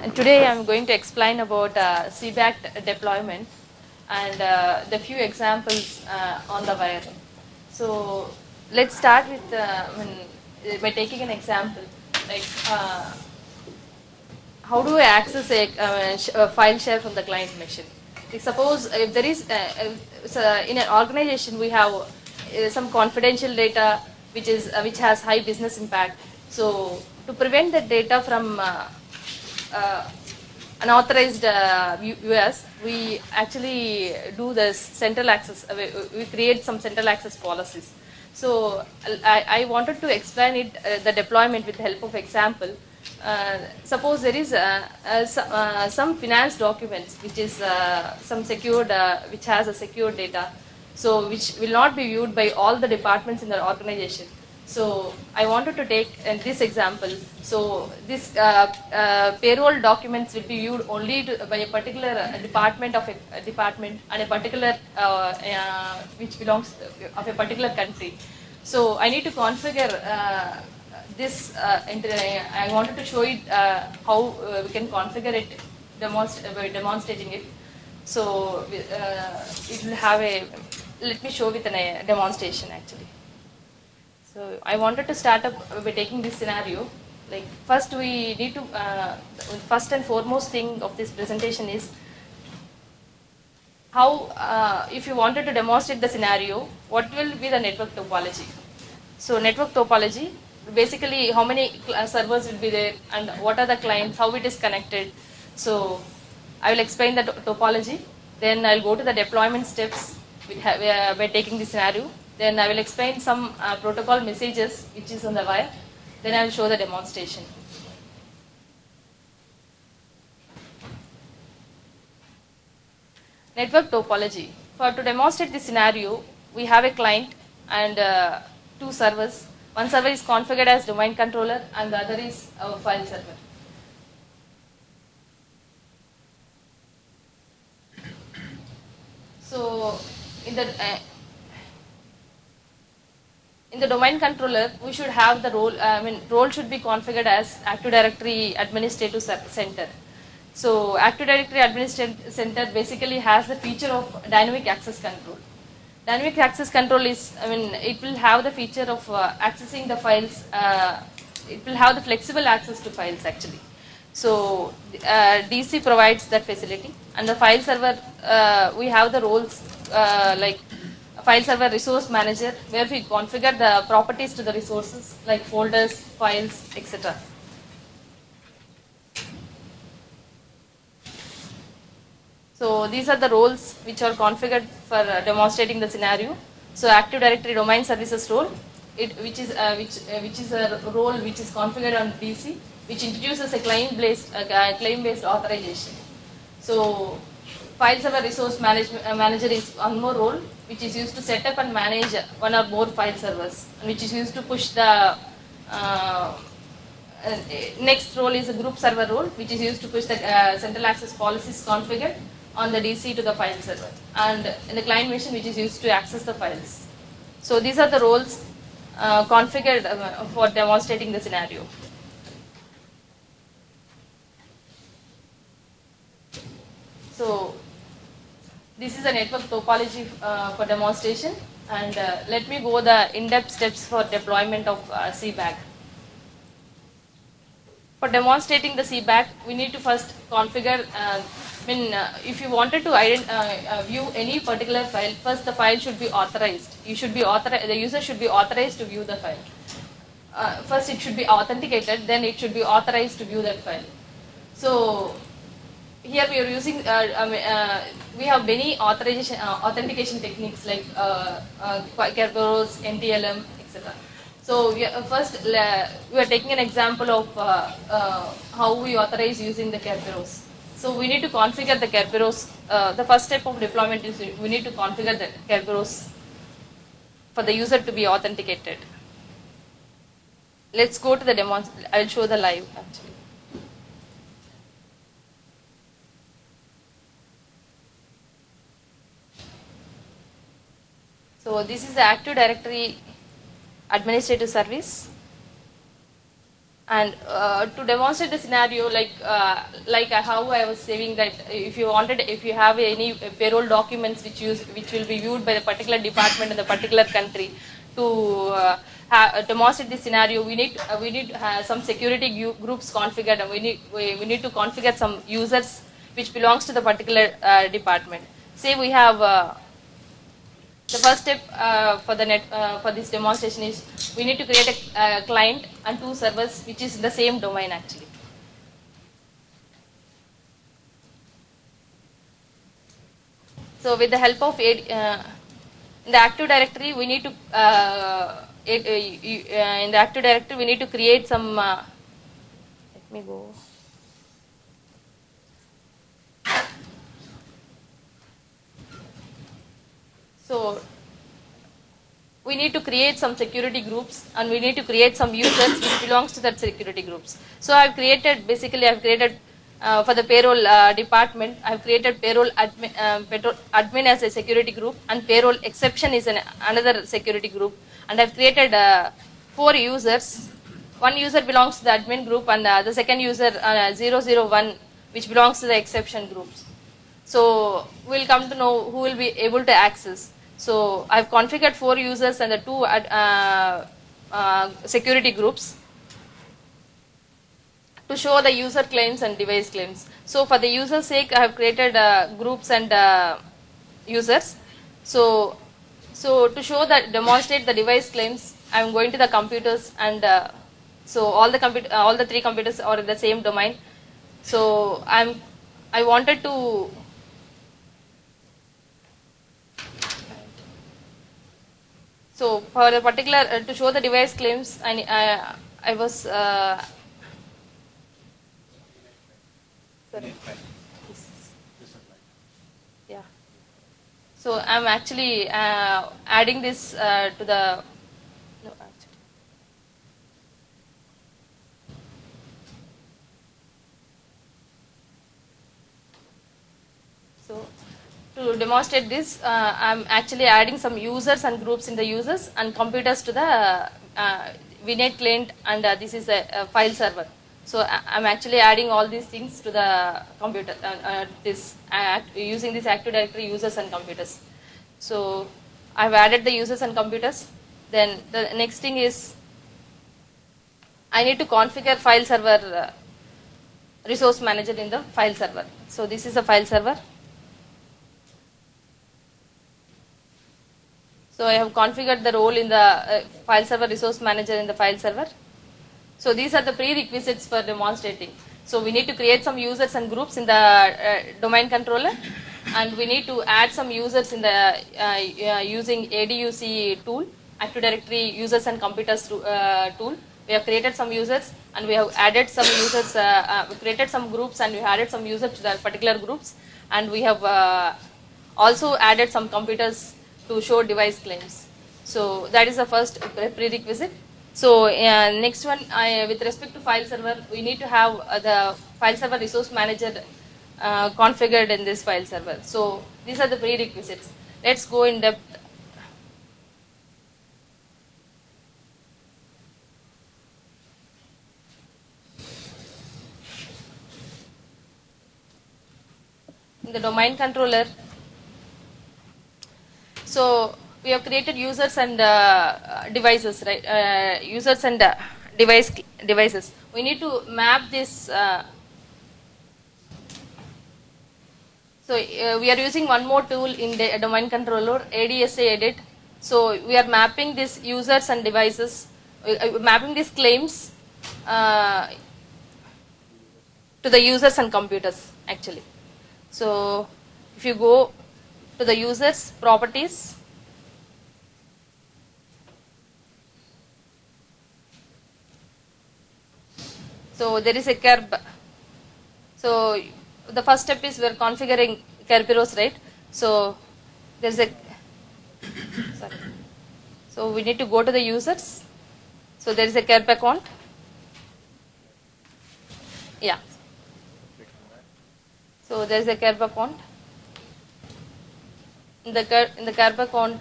Today I am going to explain about CBACT deployment and the few examples on the wire. So let's start with by taking an example like how do I access a file share from the client machine? Like suppose if there is in an organization we have some confidential data which has high business impact. So to prevent that data from uh, unauthorized US, we actually do this central access. We create some central access policies. So I wanted to explain it, the deployment with the help of example. Suppose there is some finance documents which is some secured, which has a secured data, so which will not be viewed by all the departments in the organization. So I wanted to take this example. So this payroll documents will be viewed only by a particular department of a department and a particular which belongs of a particular country. So I need to configure this. I wanted to show it how we can configure it by demonstrating it. So it will have a. Let me show with a demonstration actually. So I wanted to start up by taking this scenario. Like first we need to, first and foremost thing of this presentation is how, if you wanted to demonstrate the scenario, what will be the network topology. So network topology, basically how many servers will be there and what are the clients, how it is connected. So I will explain the topology, then I'll go to the deployment steps by taking this scenario. Then I will explain some protocol messages which is on the wire. Then I will show the demonstration. Network topology. To demonstrate this scenario, we have a client and two servers. One server is configured as domain controller and the other is our file server. So in the domain controller, we should have the role, role should be configured as Active Directory Administrative Center. So Active Directory Administrative Center basically has the feature of dynamic access control. Dynamic access control is, it will have the feature of accessing the files, it will have the flexible access to files actually. So DC provides that facility, and the file server, we have the roles like file server resource manager, where we configure the properties to the resources like folders, files, etc. So these are the roles which are configured for demonstrating the scenario. So Active Directory Domain Services role, which is a role which is configured on DC, which introduces a claim-based authorization. So File Server Resource Manager is one more role which is used to set up and manage one or more file servers, and which is used to push the next role is a group server role, which is used to push the central access policies configured on the DC to the file server, and in the client machine which is used to access the files. So these are the roles configured for demonstrating the scenario. So this is a network topology for demonstration, and let me go the in-depth steps for deployment of CBACT. For demonstrating the CBACT, we need to first configure, if you wanted to view any particular file, first the file should be authorized. The user should be authorized to view the file. First it should be authenticated, then it should be authorized to view that file. So here we are using, we have many authentication techniques like Kerberos, NTLM, etc. So first we are taking an example of how we authorize using the Kerberos. So we need to configure the Kerberos. The first step of deployment is we need to configure the Kerberos for the user to be authenticated. Let's go to the demo. I will show the live actually. So this is the Active Directory Administrative Service. And to demonstrate the scenario, like how I was saying that if you have any payroll documents which will be viewed by the particular department in the particular country, to demonstrate this scenario, we need some security groups configured, and we need to configure some users which belongs to the particular department. Say we have. The first step for this demonstration is we need to create a client and two servers which is in the same domain actually. So with the help of in the Active Directory we need to in the Active Directory we need to create some. Let me go. So we need to create some security groups and we need to create some users which belongs to that security groups. So I've created for the payroll department, I've created payroll admin as a security group, and payroll exception is another security group, and I've created 4 users. One user belongs to the admin group, and the second user 001 which belongs to the exception groups. So we'll come to know who will be able to access. So I've configured 4 users and the 2 security groups to show the user claims and device claims. So for the user's sake, I have created groups and users. So to show that, demonstrate the device claims, I am going to the computers, and so all the 3 computers are in the same domain. So I wanted to. So for a particular to show the device claims, I was sorry. Yeah. So I'm actually adding this to the. No, actually. So to demonstrate this, I'm actually adding some users and groups in the users and computers to the VNet client, and this is a file server. So I'm actually adding all these things to the computer, using this Active Directory users and computers. So I've added the users and computers. Then the next thing is I need to configure file server resource manager in the file server. So this is a file server. So I have configured the role in the file server resource manager in the file server. So these are the prerequisites for demonstrating. So we need to create some users and groups in the domain controller, and we need to add some users in the using ADUC tool, Active Directory users and computers tool. We have created some users and we have added some users, we created some groups and we added some users to the particular groups, and we have also added some computers to show device claims. So that is the first prerequisite. So next one, with respect to file server, we need to have the file server resource manager configured in this file server. So these are the prerequisites. Let's go in depth. In the domain controller, so we have created users and devices, right? Users and devices. We need to map this. So we are using one more tool in the domain controller, ADSA edit. So we are mapping these users and devices, mapping these claims to the users and computers actually. So if you go to the users properties, so there is a Kerb. So the first step is we are configuring Kerberos, right? So there is a sorry. So we need to go to the users. So there is a Kerb account. Yeah. So there is a Kerb account. In the Kerb account,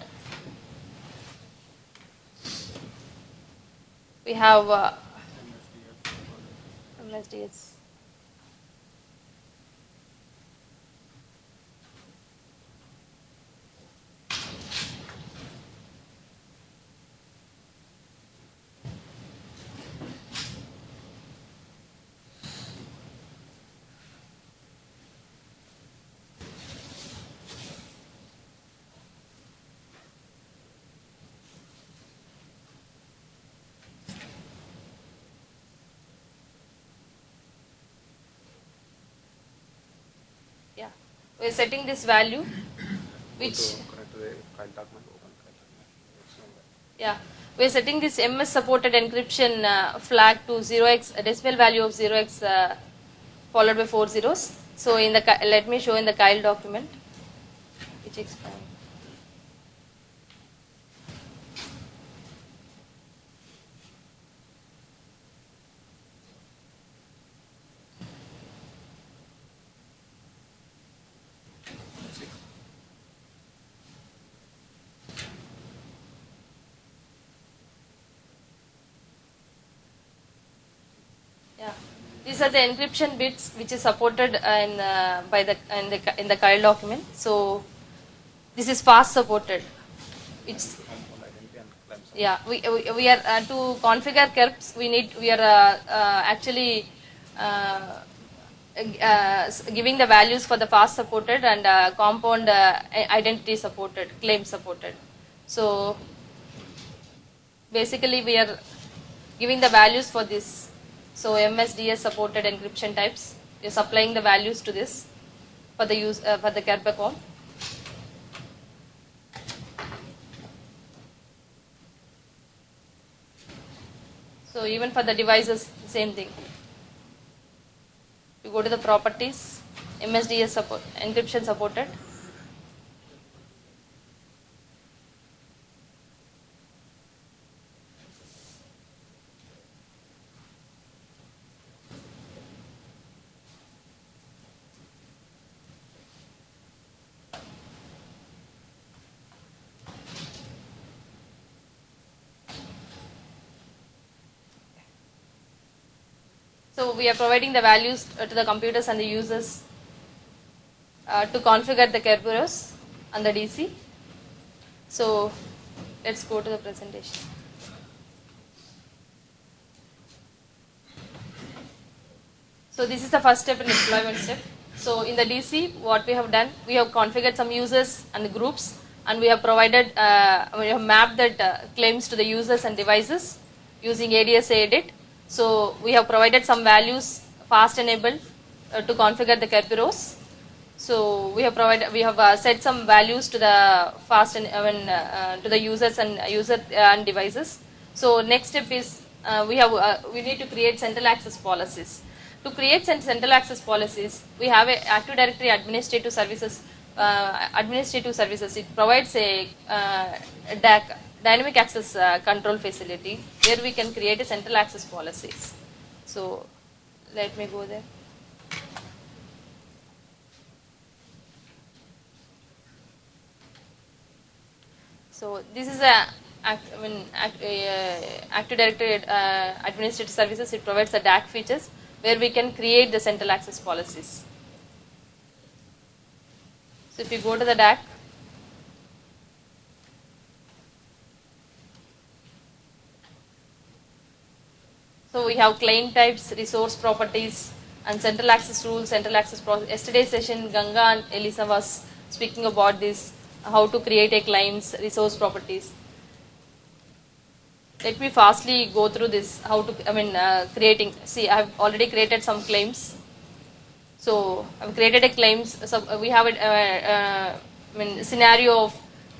we have MSDS. Yeah, we're setting this value, which yeah, we're setting this MS supported encryption flag to 0x decimal value of 0x followed by 4 zeros. So in the let me show in the Kyle document, which explains. Yeah, these are the encryption bits which is supported by the in the Kyle document. So this is fast supported. It's yeah. We are to configure KERPs. We are actually giving the values for the fast supported and compound identity supported, claim supported. So basically we are giving the values for this. So MSDS supported encryption types. We are supplying the values to this for the use for the KERP account. So even for the devices, same thing. You go to the properties, MSDS support, encryption supported. So we are providing the values to the computers and the users to configure the Kerberos and the DC. So let's go to the presentation. So this is the first step in deployment step. So in the DC, what we have done, we have configured some users and groups, and we have provided, we have mapped that claims to the users and devices using ADSA edit. So we have provided some values fast enabled to configure the Kerberos. So we have set some values to the fast and to the users and and devices. So next step is we need to create central access policies. To create central access policies, we have a Active Directory administrative services. It provides a DAC, dynamic access control facility, where we can create a central access policies. So let me go there. So this is Active Directory Administrative Services. It provides the DAC features where we can create the central access policies. So if you go to the DAC, so we have claim types, resource properties, and central access rules, central access process. Yesterday's session, Ganga and Elisa was speaking about this, how to create a claims, resource properties. Let me fastly go through this, how to, creating, see I have already created some claims. So I have created a claims, so we have a scenario of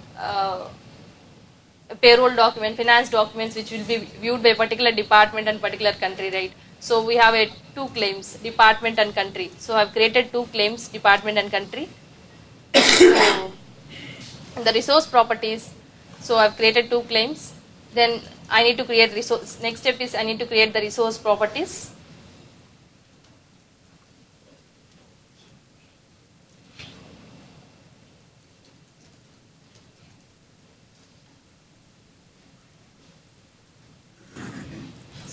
a payroll document, finance documents which will be viewed by a particular department and particular country, right? So we have two claims, department and country. So I have created two claims, department and country. So the resource properties, so I have created two claims. Then I need to create resource. Next step is I need to create the resource properties.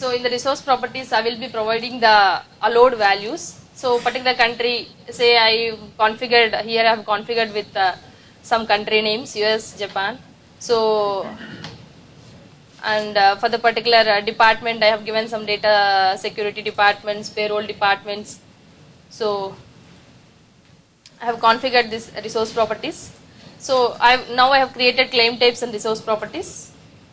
So in the resource properties, I will be providing the allowed values. So particular country, say I configured, here I have configured with some country names, US, Japan. So, and for the particular department, I have given some data security departments, payroll departments. So I have configured this resource properties. So now I have created claim types and resource properties.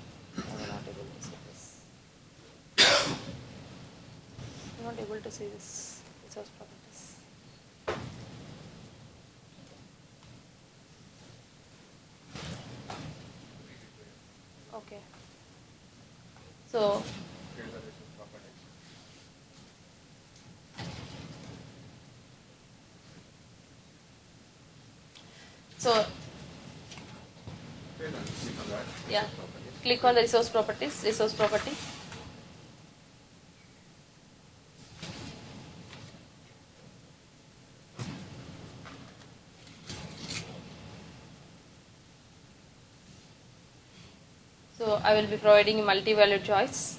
I'm not able to see this resource properties. Okay. So So, yeah, click on the resource properties, resource property. So, I will be providing multi-value choice.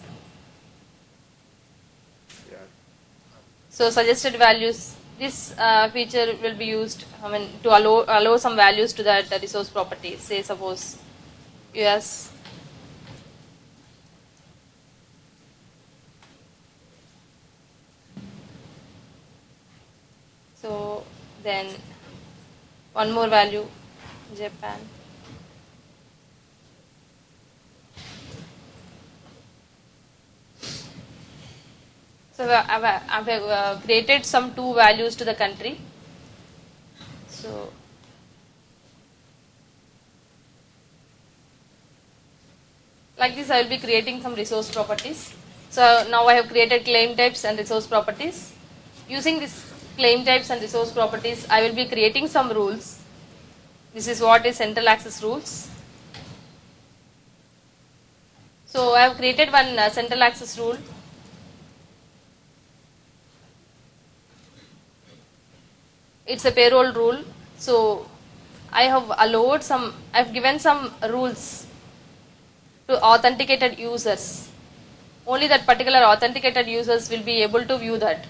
So, suggested values, this feature will be used, to allow some values to that resource property. Say suppose US. So, then one more value, Japan. So I've created some two values to the country. So like this, I will be creating some resource properties. So now I have created claim types and resource properties. Using this claim types and resource properties, I will be creating some rules. This is what is central access rules. So I have created one central access rule. It's a payroll rule. So I have given some rules to authenticated users. Only that particular authenticated users will be able to view that.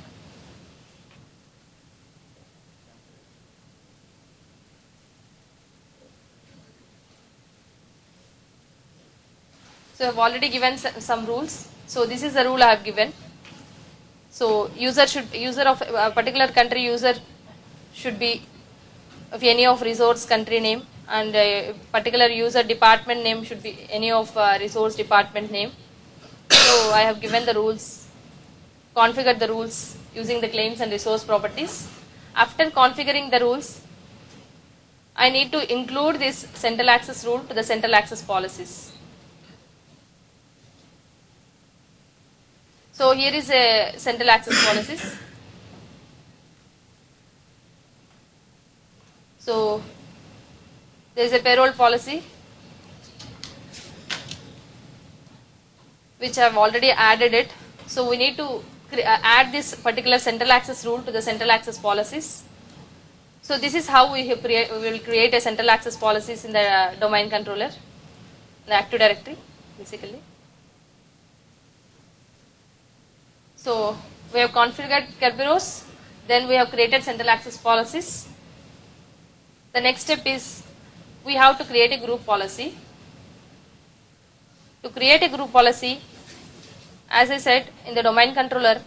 So I have already given some rules. So this is the rule I have given. So user of a particular country user should be of any of resource country name, and a particular user department name should be any of resource department name. So I have given the rules, configured the rules using the claims and resource properties. After configuring the rules, I need to include this central access rule to the central access policies. So here is a central access policies. So there is a payroll policy which I have already added it. So we need to add this particular central access rule to the central access policies. So this is how we will create a central access policies in the domain controller, the Active Directory basically. So we have configured Kerberos, then we have created central access policies. The next step is we have to create a group policy. To create a group policy, as I said, in the domain controller,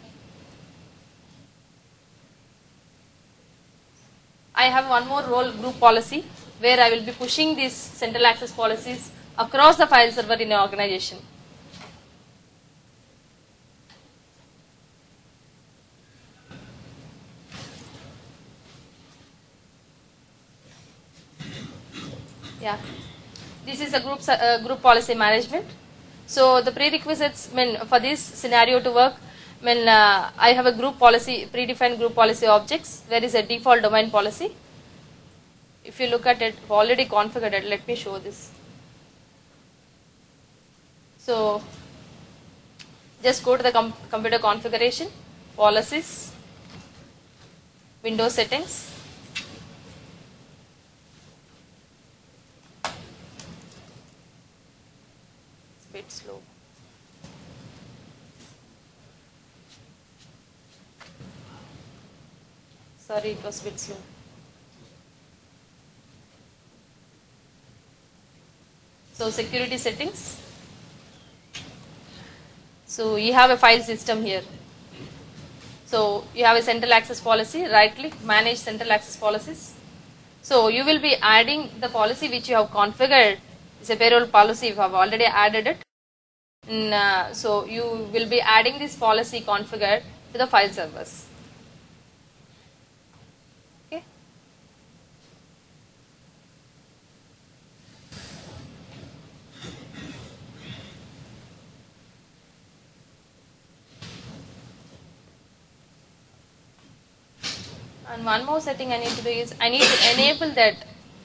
I have one more role, group policy, where I will be pushing these central access policies across the file server in an organization. Yeah, this is a group policy management. So the prerequisites for this scenario to work, I have a group policy, predefined group policy objects. There is a default domain policy. If you look at it, I've already configured it. Let me show this. So just go to the computer configuration, policies, Windows settings. It's a bit slow. Sorry, it was a bit slow. So security settings. So you have a file system here. So you have a central access policy, right click, manage central access policies. So you will be adding the policy which you have configured. It's a payroll policy, you have already added it. So you will be adding this policy configured to the file servers. Okay. And one more setting I need to do is I need to enable that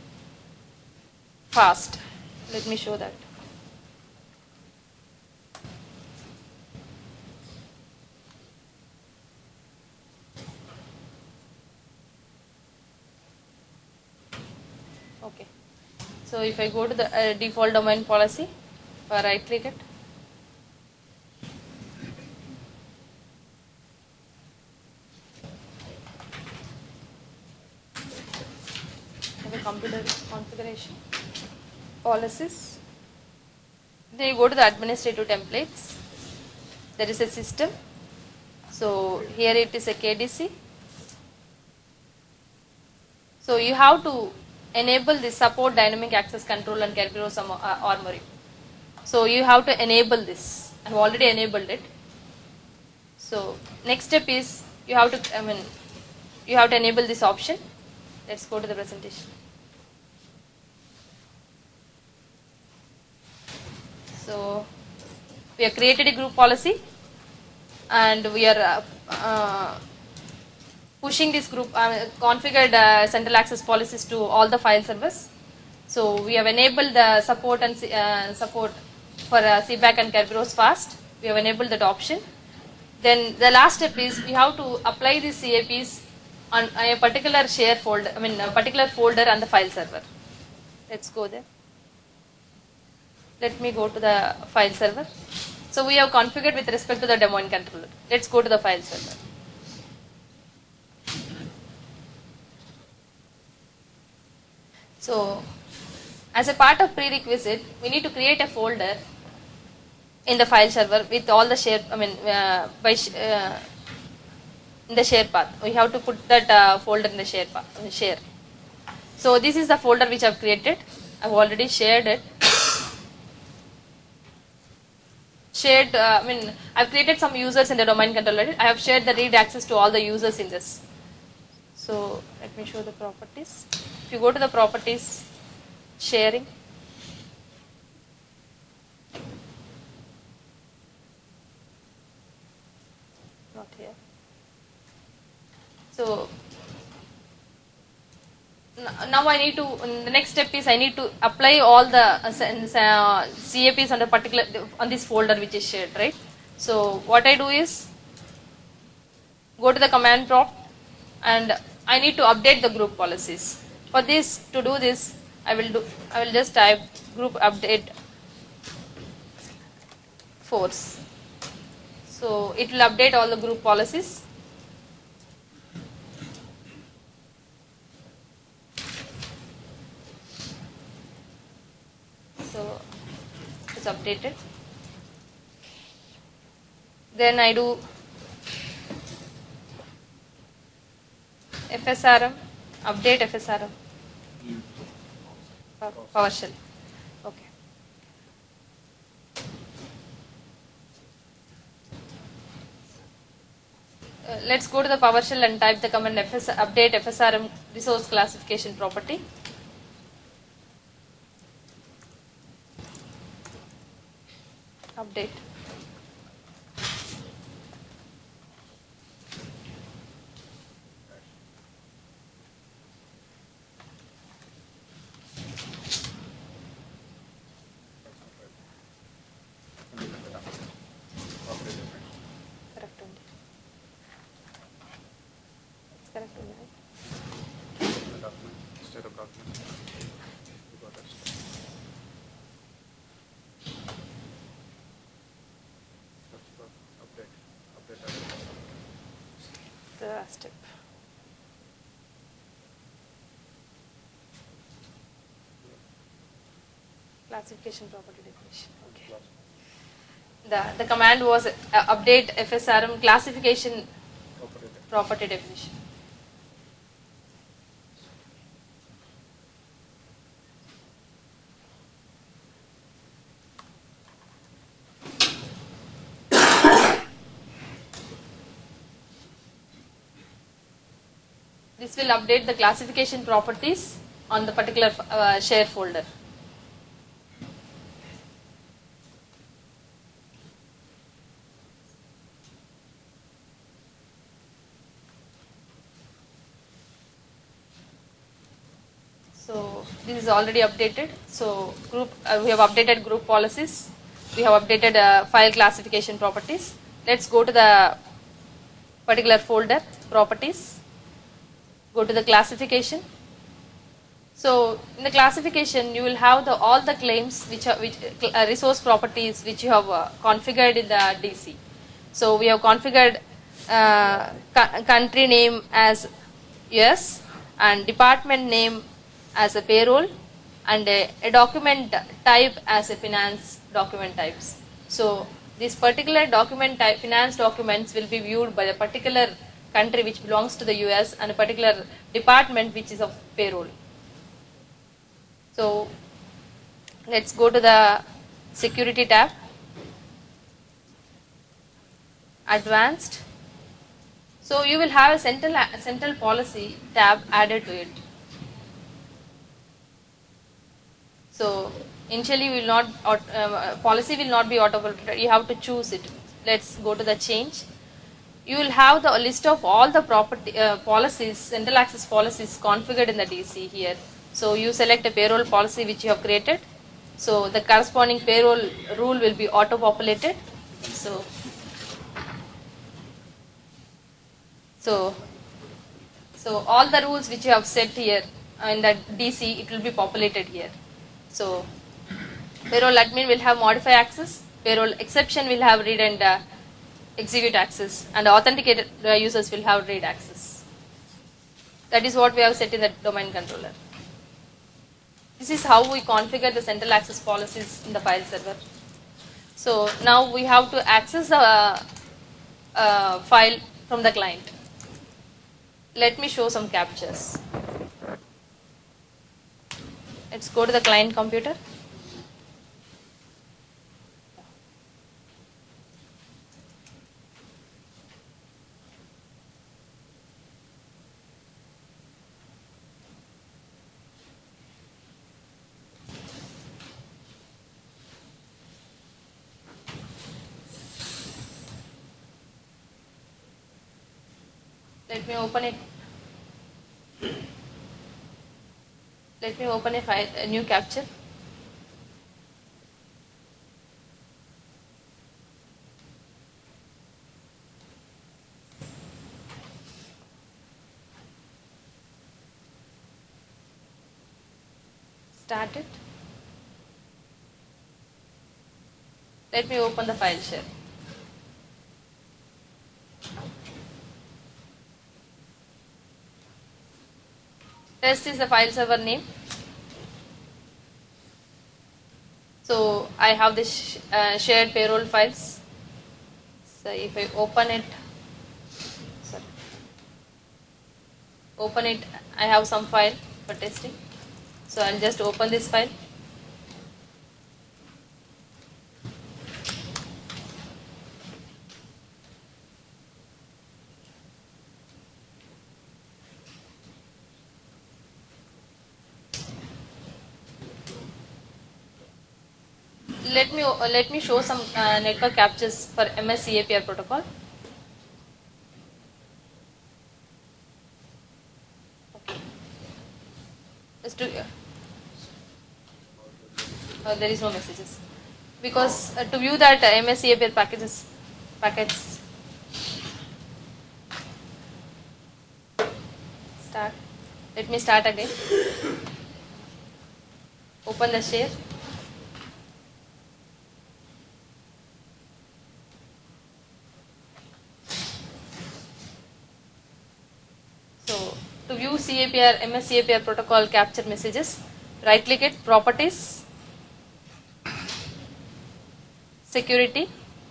fast. Let me show that. Okay. So if I go to the default domain policy, right click it. Have a computer configuration policies. Then you go to the administrative templates. There is a system. So here it is a KDC. So you have to enable the support dynamic access control and Kerberos Armory. So you have to enable this. I have already enabled it. So next step is you have to you have to enable this option. Let's go to the presentation. So we have created a group policy and we are pushing this group configured central access policies to all the file servers. So we have enabled the support and support for CBAC and Kerberos fast. We have enabled that option. Then the last step is we have to apply these CAPs on a particular share folder, a particular folder on the file server. Let's go there. Let me go to the file server. So we have configured with respect to the domain controller. Let's go to the file server. So as a part of prerequisite, we need to create a folder in the file server with all the share, in the share path. We have to put that folder in the share path, share. So this is the folder which I've created. I've already shared it. I've created some users in the domain controller. I have shared the read access to all the users in this. So let me show the properties. If you go to the properties, sharing. Not here. So now I need to, the next step is I need to apply all the CAPs on on this folder which is shared, right? So what I do is go to the command prompt and I need to update the group policies. For this, to do this, I will just type group update force. So it will update all the group policies. So it's updated. Then I do FSRM, update FSRM, PowerShell. Okay. Let's go to the PowerShell and type the command update FSRM resource classification property. Update. Correct only. It's correct only, right? State of document. You got that. Update. The last step. Classification property definition. Okay. The command was update FSRM classification property definition. This will update the classification properties on the particular share folder. So this is already updated. So group we have updated group policies. We have updated file classification properties. Let's go to the particular folder properties. Go to the classification. So in the classification, you will have all the claims which resource properties which you have configured in the DC. So we have configured country name as US and department name as a payroll and a document type as a finance document types. So this particular document type, finance documents, will be viewed by a particular country which belongs to the US and a particular department which is of payroll. So let's go to the security tab, advanced. So you will have a central policy tab added to it. So initially will not policy will not be auto-populated. You have to choose it. Let's go to the change. You will have the list of all the property policies, central access policies configured in the DC here. So you select a payroll policy which you have created. So the corresponding payroll rule will be auto-populated. So all the rules which you have set here in the DC, it will be populated here. So payroll admin will have modify access, payroll exception will have read and execute access, and authenticated users will have read access. That is what we have set in the domain controller. This is how we configure the central access policies in the file server. So now we have to access the file from the client. Let me show some captures. Let's go to the client computer. Let me open it. Let me open a new capture. Start it. Let me open the file share. Test is the file server name. So I have this shared payroll files. So if I open it, I have some file for testing. So I'll just open this file. Let me show some network captures for MS CAPR protocol. Okay. There is no messages because to view that MS CAPR packets. Start. Let me start again. Open the share. To view CAPR, MS CAPR protocol capture messages, right click it, properties, security,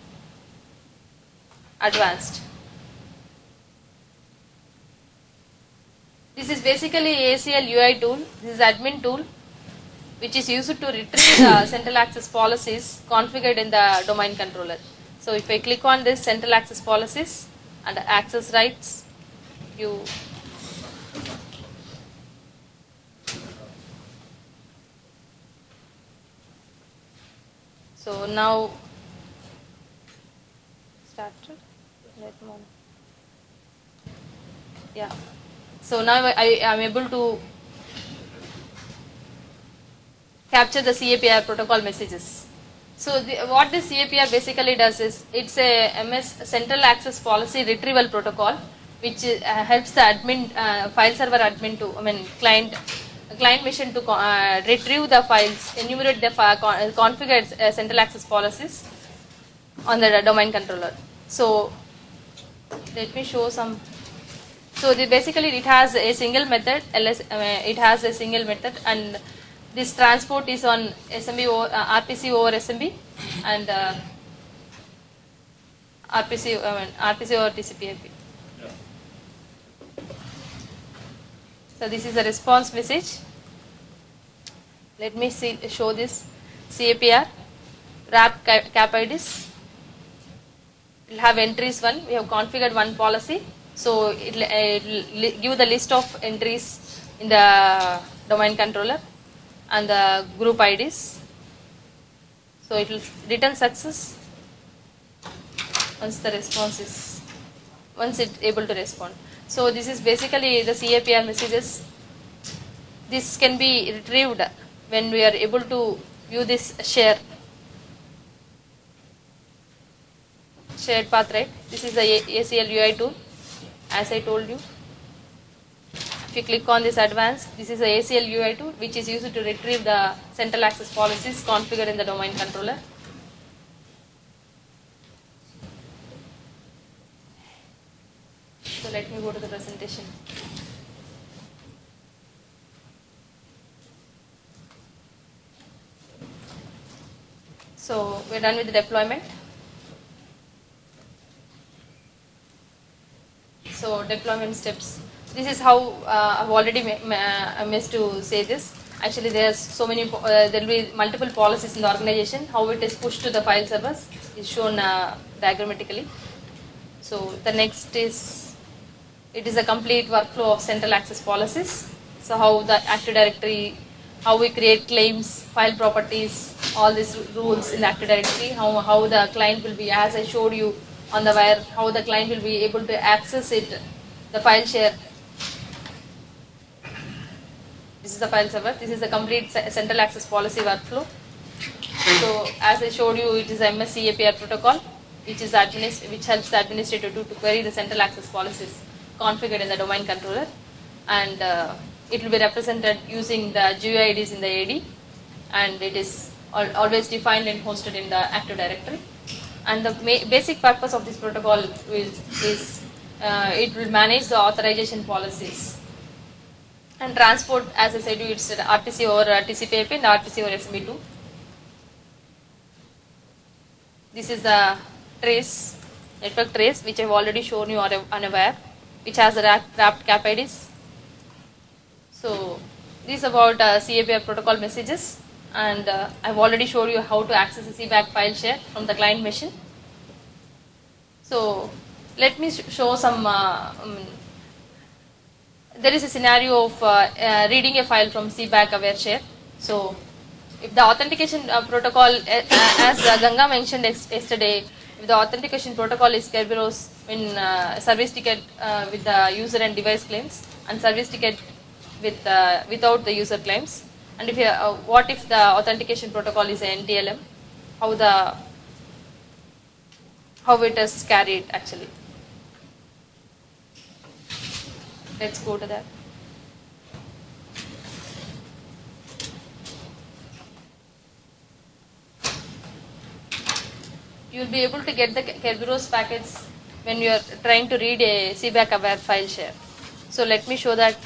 advanced. This is basically ACL UI tool. This is admin tool which is used to retrieve the central access policies configured in the domain controller. So if I click on this central access policies and access rights, you so now started. Yeah. So now I am able to capture the CAPR protocol messages. So what this CAPR basically does is it's a MS Central Access Policy Retrieval Protocol, which helps the admin file server admin to client mission to retrieve the files, enumerate the configured central access policies on the domain controller. So let me show some. So basically it has a single method, it has a single method, and this transport is on SMB over, RPC over SMB and RPC over TCP/IP. Yeah. So this is a response message. Let me show this CAPR wrap cap IDs. It will have entries 1. We have configured one policy. So it will give the list of entries in the domain controller and the group IDs. So it will return success once the response is, once it able to respond. So this is basically the CAPR messages. This can be retrieved when we are able to view this shared path, right? This is the ACL UI tool, as I told you. If you click on this advanced, this is the ACL UI tool which is used to retrieve the central access policies configured in the domain controller. So let me go to the presentation. So we're done with the deployment. So deployment steps. This is how I've already missed to say this. Actually, there's so many. There will be multiple policies in the organization. How it is pushed to the file servers is shown diagrammatically. So the next is, it is a complete workflow of central access policies. So how the Active Directory, how we create claims, file properties, all these rules in the Active Directory. How the client will be, as I showed you on the wire, how the client will be able to access it, the file share. This is the file server. This is the complete central access policy workflow. So as I showed you, it is MS CAPR protocol, which is which helps the administrator to query the central access policies configured in the domain controller, and it will be represented using the GUIDs in the AD, and it is always defined and hosted in the Active Directory. And the basic purpose of this protocol is it will manage the authorization policies and transport, as I said, it's RPC over TCP/IP and RPC over SMB2. This is the trace, network trace, which I have already shown you on a wire, which has the wrapped cap IDs. So this is about CAPR protocol messages, and I have already showed you how to access the CBAC file share from the client machine. So let me show some. There is a scenario of reading a file from CBAC aware share. So if the authentication protocol, as Ganga mentioned yesterday, if the authentication protocol is Kerberos in service ticket with the user and device claims, and service ticket with without the user claims, and if what if the authentication protocol is a NTLM, how it is carried actually. Let's go to that. You will be able to get the Kerberos packets when you are trying to read a CBAC aware file share. So let me show that.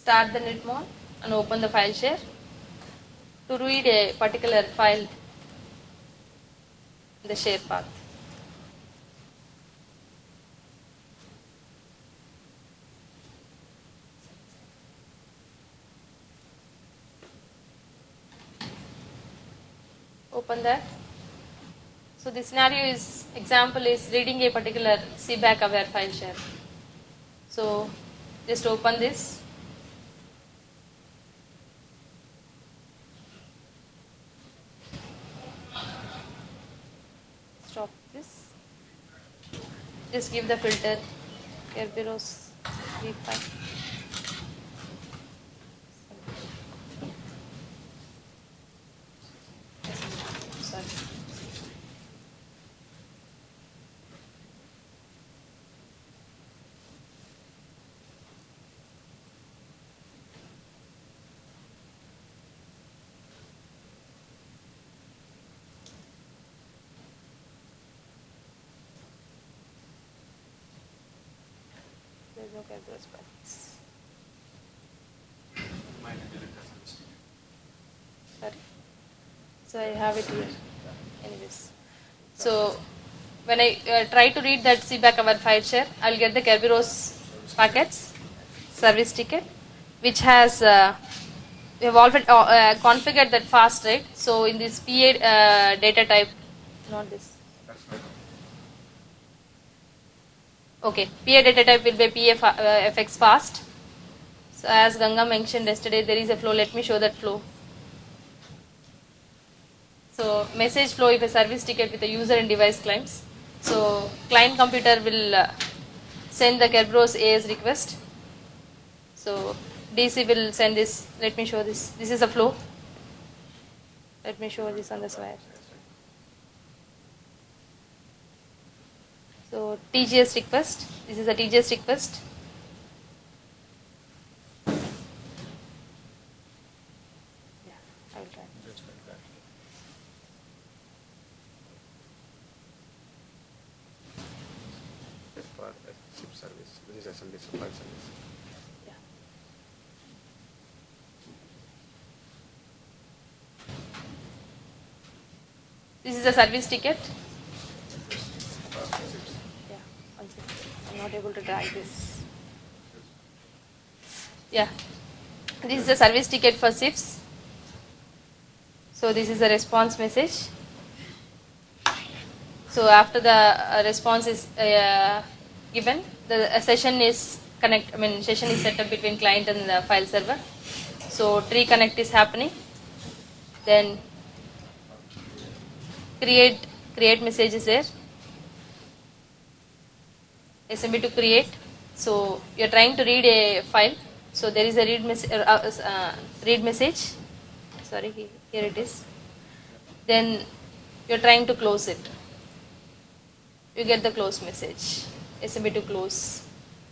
start the netmon and open the file share to read a particular file in the share path. Open that. So the scenario is, example is reading a particular CBAC aware file share. So just open this. Stop this. Just give the filter Kerberos V5. Sorry. There's no Kerberos packets. Sorry. So I have it here. Anyways. So when I try to read that CBAC aware file share, I'll get the Kerberos packets service ticket, which has we have already configured that fast, right? So in this PA data type, not this. Okay, PA data type will be FX fast. So as Ganga mentioned yesterday, there is a flow. Let me show that flow. So message flow if a service ticket with a user and device claims. So client computer will send the Kerberos AS request. So DC will send this. Let me show this. This is a flow. Let me show this on the slide. So TGS request. This is a TGS request. Yeah, I will try. This for SIP service. This is SMB supply service. Yeah. This is a service ticket. Yeah, one second. I'm not able to drag this. Yeah. This is the service ticket for SIPs. So this is the response message. So after the response is given, the session is session is set up between client and the file server. So tree connect is happening. Then create message is there. SMB to create. So you're trying to read a file. So there is a read message. Sorry, here it is. Then you're trying to close it. You get the close message. SMB to close.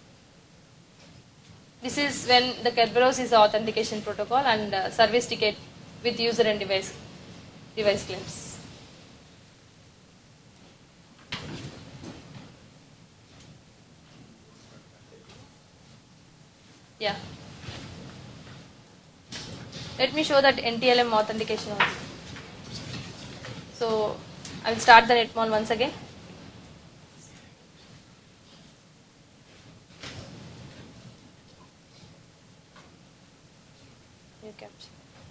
This is when the Kerberos is the authentication protocol and service ticket with user and device claims. Yeah. Let me show that NTLM authentication also. So I will start the netmon once again. New capture.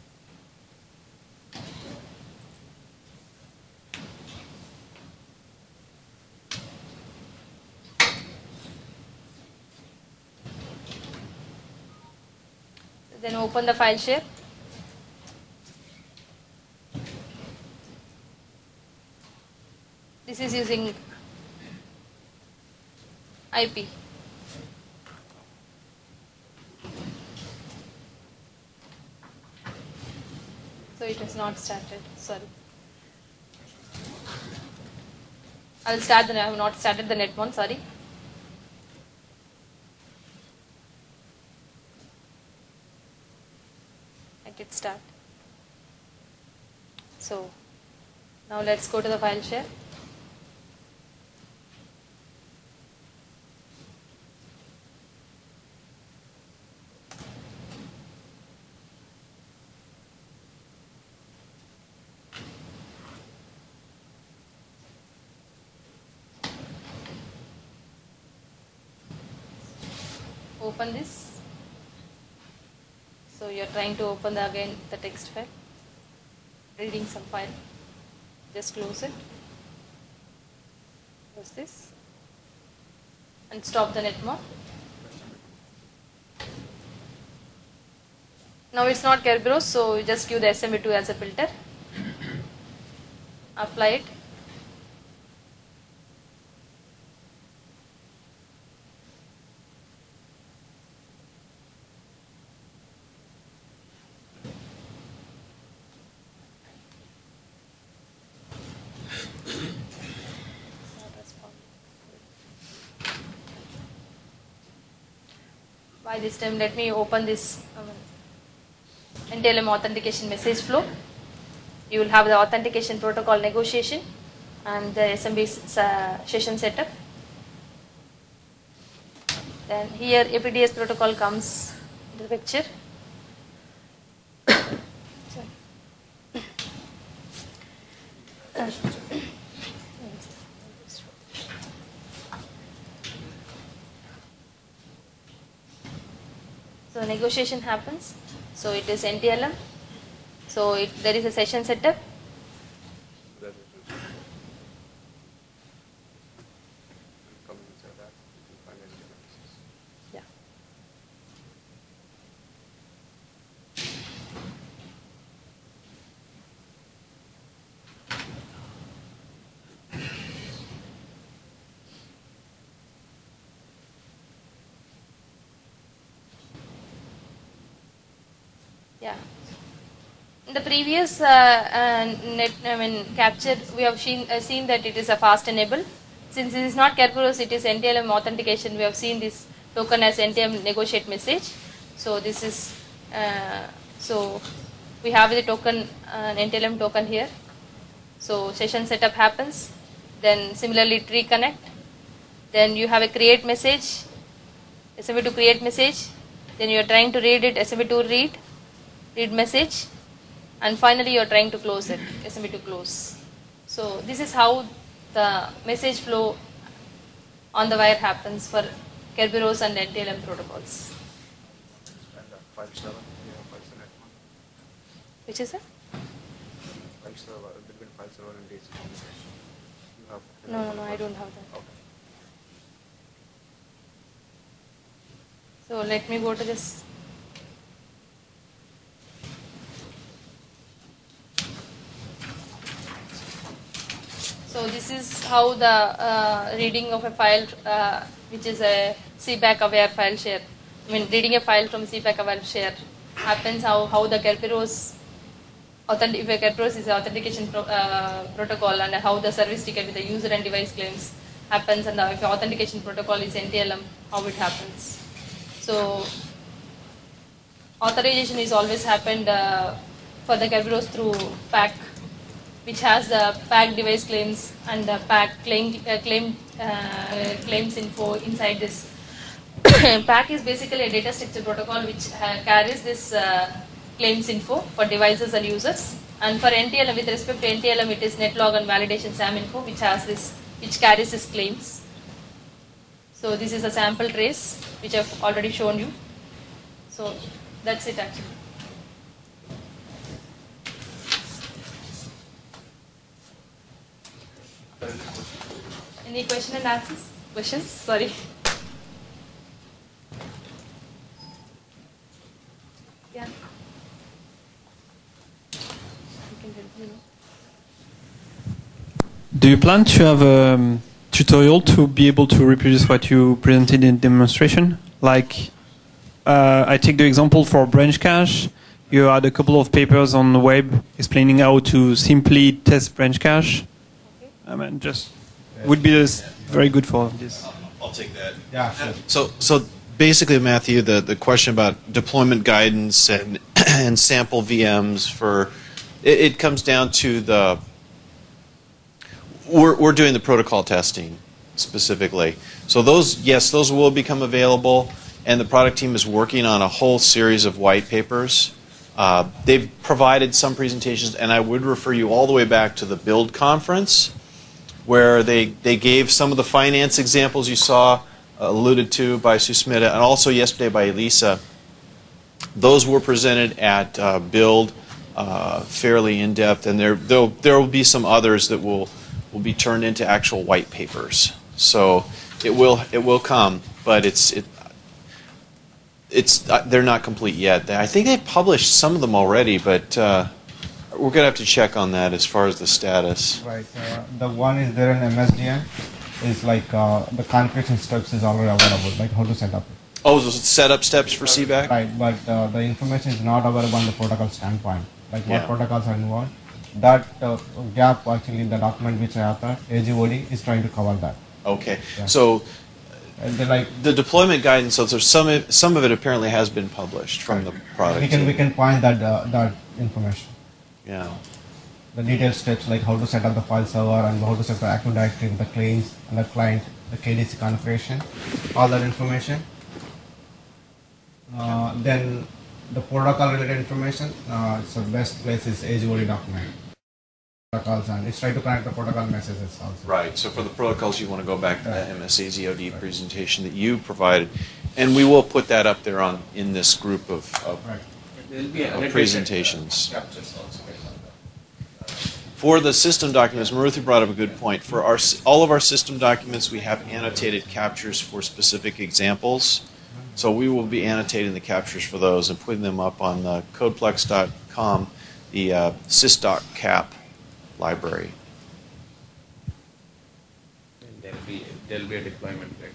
Then open the file share. This is using IP. So it has not started. Sorry. I will start I have not started the netmon. Sorry. Let it start. So now let's go to the file share. open this. So you're trying to open again the text file, reading some file. Just close it. Close this and stop the netmod. Now it's not Kerberos, so you just give the SMB2 as a filter. Apply it. By this time, let me open this NTLM authentication message flow. You will have the authentication protocol negotiation and the SMB session setup. Then here APDS protocol comes into the picture. So negotiation happens. So it is NTLM. So there is a session setup. Yeah. Yeah. In the previous capture, we have seen that it is a fast enable. Since it is not Kerberos, it is NTLM authentication. We have seen this token as NTLM negotiate message. So this is so we have the token NTLM token here. So session setup happens. Then similarly tree connect. Then you have a create message, SMB2 create message. Then you are trying to read it, SMB2 read message, and finally you are trying to close it, SMB2 close. So this is how the message flow on the wire happens for Kerberos and NTLM protocols. And file server, you have file server network. Which is it? File server, between file server and DHCP. You have. No, I don't have that. Okay. So let me go to this. So this is how the reading of a file, which is a CPAC aware file share. Reading a file from CPAC aware share happens. How the Kerberos if a Kerberos is an authentication protocol, and how the service ticket with the user and device claims happens, and if the authentication protocol is NTLM, how it happens. So authorization is always happened for the Kerberos through PAC, which has the PAC device claims and the PAC claims info inside this. PAC is basically a data structure protocol which carries this claims info for devices and users. And for NTLM, with respect to NTLM, it is netlog and validation SAM info, which carries this claims. So this is a sample trace which I've already shown you. So that's it actually. Any question and answers? Questions? Sorry. Yeah. You can help me. Do you plan to have a tutorial to be able to reproduce what you presented in demonstration? Like, I take the example for branch cache. You had a couple of papers on the web explaining how to simply test branch cache. Okay. Just would be very good for this. I'll take that. Yeah, sure. So basically, Matthew, the question about deployment guidance and and sample VMs for it comes down to we're doing the protocol testing specifically. So those will become available, and the product team is working on a whole series of white papers. They've provided some presentations, and I would refer you all the way back to the Build conference, where they gave some of the finance examples you saw alluded to by Susmita, and also yesterday by Elisa. Those were presented at Build, fairly in depth, and there will be some others that will be turned into actual white papers. So it will come, but they're not complete yet. I think they've published some of them already, but we're going to have to check on that as far as the status. Right. The one is there in MSDN. Is like the configuration steps is already available, like how to set up it. Oh, the setup steps for CBAC? Right, but the information is not available on the protocol standpoint, like what Yeah. protocols are involved. That gap actually in the document which I authored, AGOD is trying to cover that. Okay. Yeah. So And then like the deployment guidance, so there's some of it apparently has been published from the product we team. can point that that information. Yeah. The detailed steps like how to set up the file server and how to set the Active Directory with the claims and the client, the KDC configuration, all that information. Then the protocol related information, so best place is AGOD document. Protocols and it's trying to connect the protocol messages also. Right. So for the protocols, you want to go back to that MSAZOD presentation that you provided, and we will put that up there in this group of Right. There will be of annotated, presentations. captures also. For the system documents, Maruthi brought up a good point. For all of our system documents, we have annotated captures for specific examples. So we will be annotating the captures for those and putting them up on the codeplex.com, the sysdoc-cap library. And there will be a deployment there.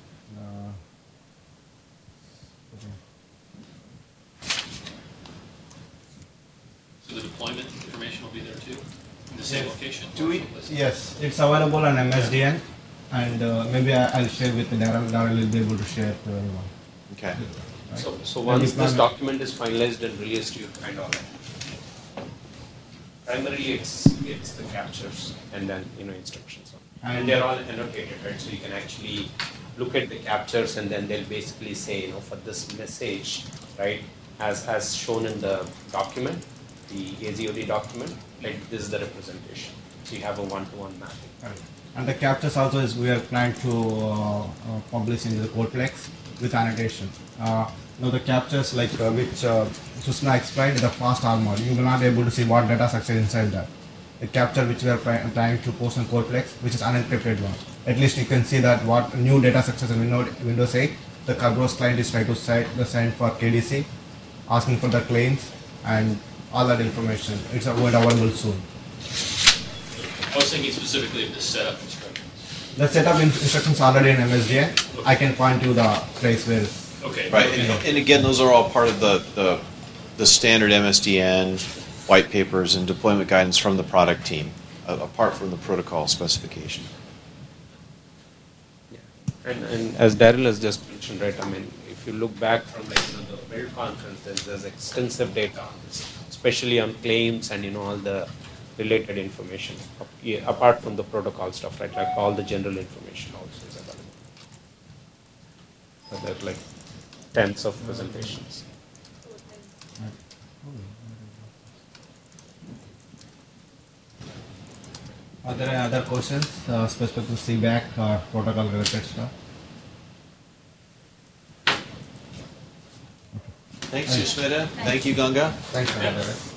So the deployment information will be there too, in the same location? Do we? Yes, it's available on MSDN, and maybe I'll share with Darrell. Darrell will be able to share to everyone. Okay. So once this document is finalized and released, you find all that. Primarily, it's the captures and then instructions. And they're all annotated, right? So you can actually look at the captures and then they'll basically say, for this message, right, as shown in the document, the AZOD document, like this is the representation. So you have a one-to-one mapping. Right. And the captures also is we are planning to publish in the Codeplex with annotation. The captures like which Susna explained, the fast armor, you will not be able to see what data structure inside that. The capture which we are planning to post on Codeplex, which is unencrypted one. At least you can see that what new data structures in Windows 8, the Kerberos client is trying to send for KDC, asking for the claims and all that information. It's going to be available soon. I was thinking specifically of the setup instructions. The setup instructions already in MSDN. I can point to the place where. Okay. Right. Okay. And again, those are all part of the standard MSDN white papers and deployment guidance from the product team, apart from the protocol specification. Yeah. And as Daryl has just mentioned, right, I mean, if you look back from the Build conference, there's extensive data on this, especially on claims and all the related information, apart from the protocol stuff, right, like all the general information also is available. So there are like tens of presentations. Are there any other questions specific to CBAC or protocol related stuff? Thanks, Susmita. Thank you, Ganga. Thanks,